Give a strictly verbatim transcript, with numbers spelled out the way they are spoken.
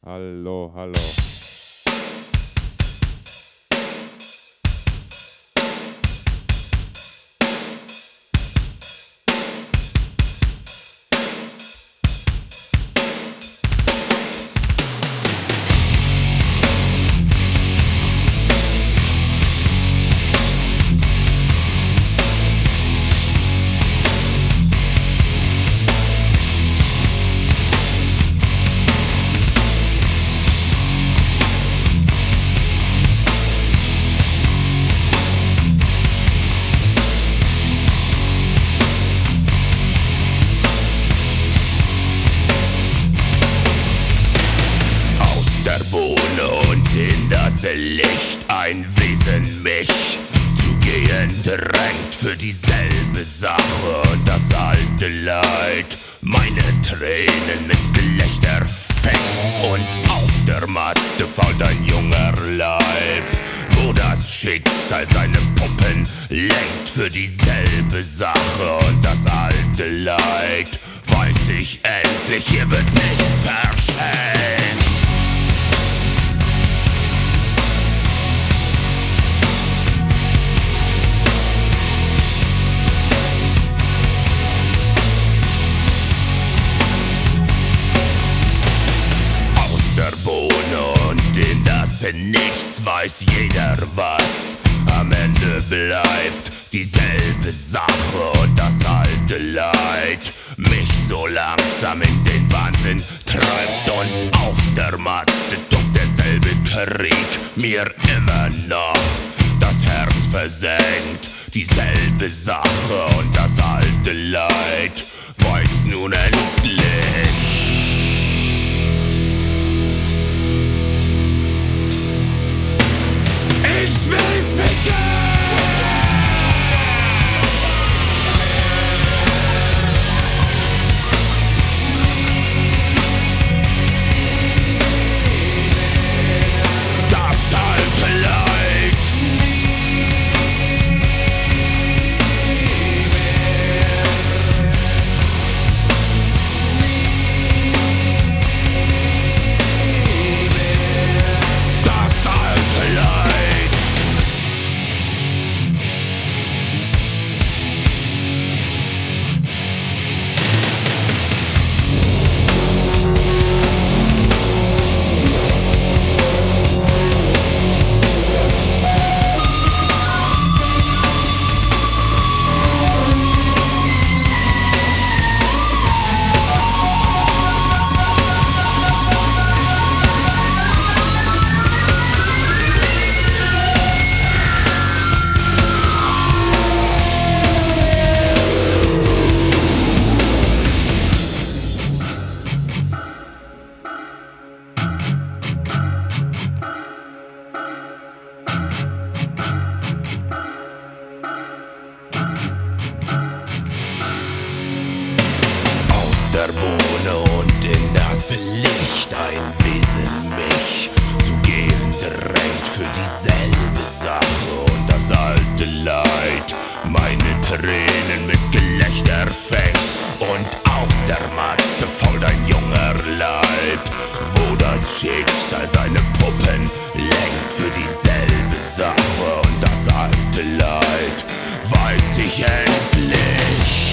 Hallo, hallo. Und in das Licht ein Wesen mich zu gehen drängt für dieselbe Sache und das alte Leid. Meine Tränen mit Gelächter fängt und auf der Matte fault ein junger Leib, wo das Schicksal seine Puppen lenkt für dieselbe Sache und das alte Leid. Weiß ich endlich, hier wird nichts verschenkt. Und in das Nichts weiß jeder was. Am Ende bleibt dieselbe Sache und das alte Leid mich so langsam in den Wahnsinn treibt. Und auf der Matte tobt derselbe Krieg mir immer noch das Herz versenkt. Dieselbe Sache und das alte Leid weiß nun endlich: ich will ficken! Das alte Leid. Das alte Leid. Der Bohne und in das Licht ein Wesen mich zu gehen drängt für dieselbe Sache und das alte Leid meine Tränen mit Gelächter fängt. Und auf der Matte fault ein junger Leib, wo das Schicksal seine Puppen lenkt für dieselbe Sache und das alte Leid weiß ich endlich.